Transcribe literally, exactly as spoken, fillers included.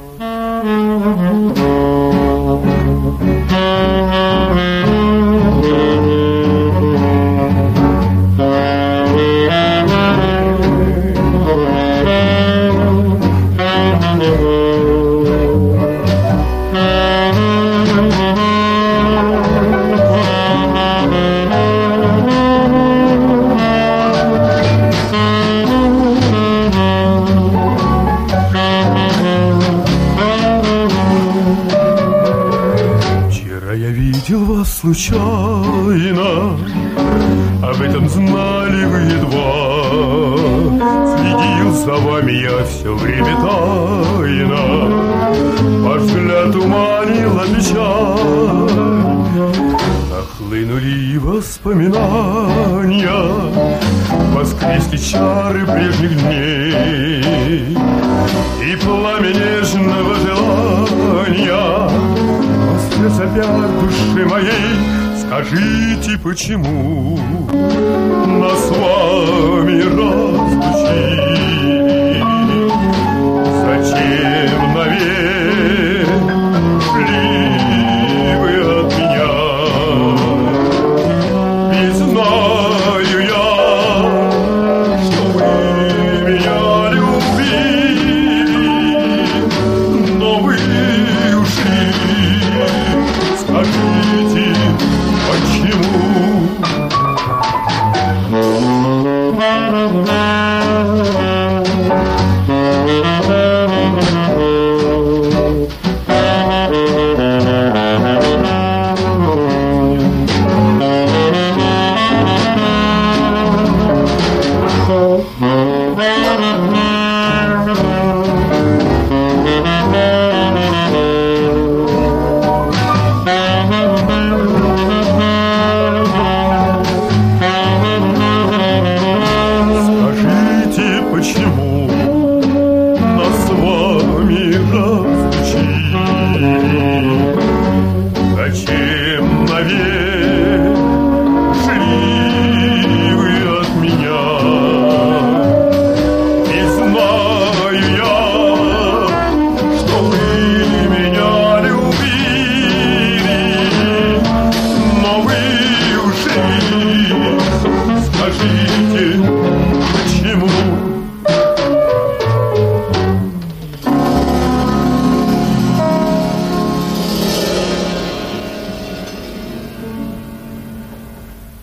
Случайно, об этом знали вы едва. Следил за вами я все время тайно. Ваш взгляд уманила печаль. Нахлынули воспоминания, воскресли чары прежних дней. И пламя нежного желания воскрес опять души моей. Скажите, почему нас с вами разлучили? Зачем навек ушли вы от меня? Ведь знаю я, что вы меня любили, но вы ушли. Скажите, почему? Почему нас с вами